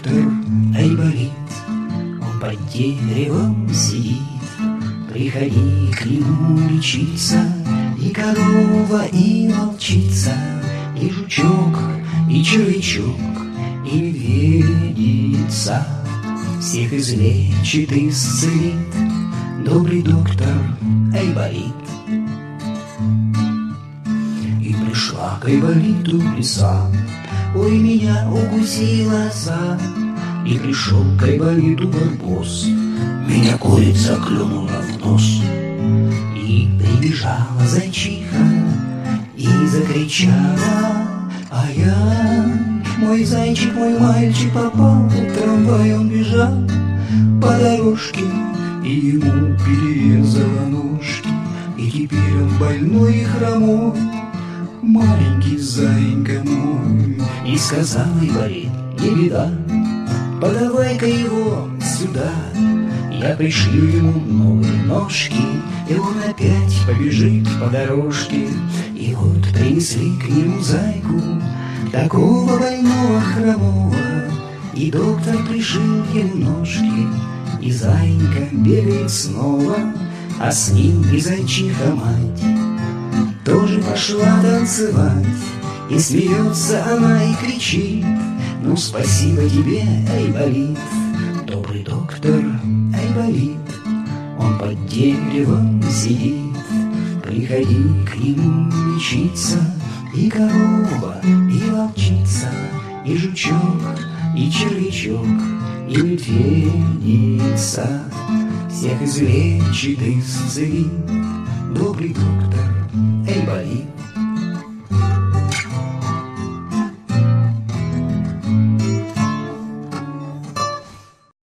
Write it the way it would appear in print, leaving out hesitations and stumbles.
доктор Айболит, он под деревом сидит. Приходи к нему лечиться, и корова, и волчица, и жучок, и червячок, и медведица. Всех излечит, исцелит добрый доктор Айболит. И пришла к Айболиту лиса, ой, меня укусила оса. И пришел к Айболиту барбос, меня курица клюнула в нос. И прибежала зайчиха и закричала: ай-яй, мой зайчик, мой мальчик попал в трамвай, он бежал по дорожке, и ему перерезала ножки, и теперь он больной и хромой, маленький зайка мой. И сказал Айболит: не беда, подавай-ка его сюда, я пришлю ему новые ножки, и он опять побежит по дорожке. И вот принесли к нему зайку, такого больного хромого, и доктор пришил ему ножки, и зайка бегает снова, а с ним и зайчиха мать тоже пошла танцевать. И смеется она и кричит: ну спасибо тебе, Айболит, добрый доктор Айболит, он под деревом сидит. Приходи к нему лечиться, и корова, и волчица, и жучок, и червячок, и медведица. Всех излечит, исцелит добрый доктор Айболит.